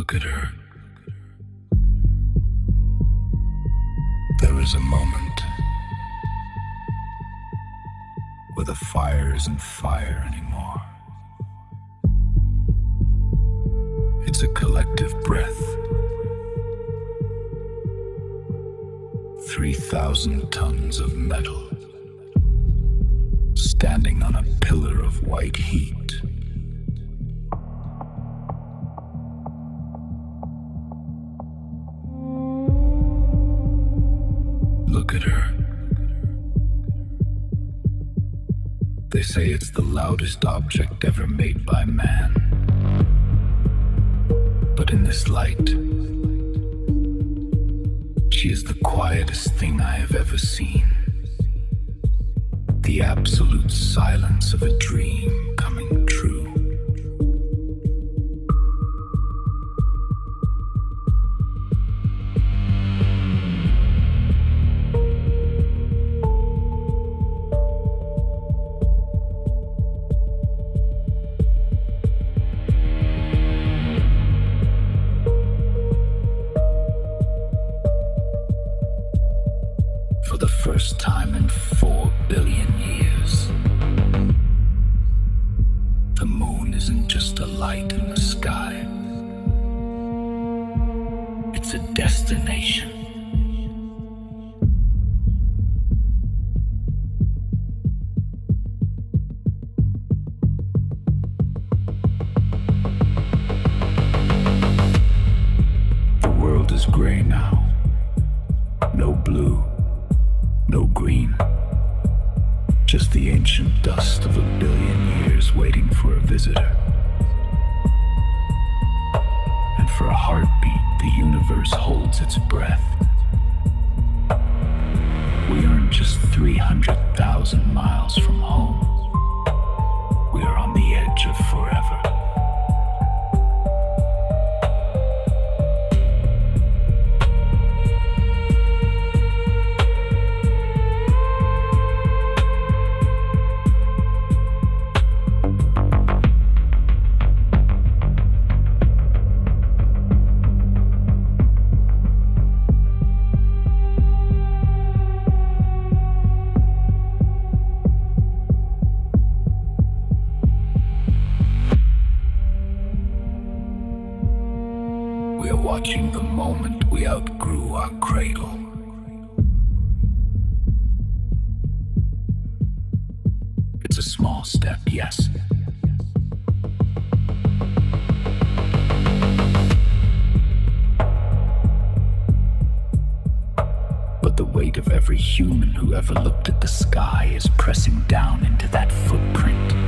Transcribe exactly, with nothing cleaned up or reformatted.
Look at her. There is a moment where the fire isn't fire anymore. It's a collective breath. Three thousand tons of metal standing on a pillar of white heat. Look at her. They say it's the loudest object ever made by man. But in this light, she is the quietest thing I have ever seen. The absolute silence of a dream coming true. For the first time in four billion years, the moon isn't just a light in the sky. It's a destination. The world is gray now. No blue. No green, just the ancient dust of a billion years waiting for a visitor. And for a heartbeat, the universe holds its breath. We aren't just three hundred thousand miles from home. We are on the edge of forever. We are watching the moment we outgrew our cradle. It's a small step, yes. But the weight of every human who ever looked at the sky is pressing down into that footprint.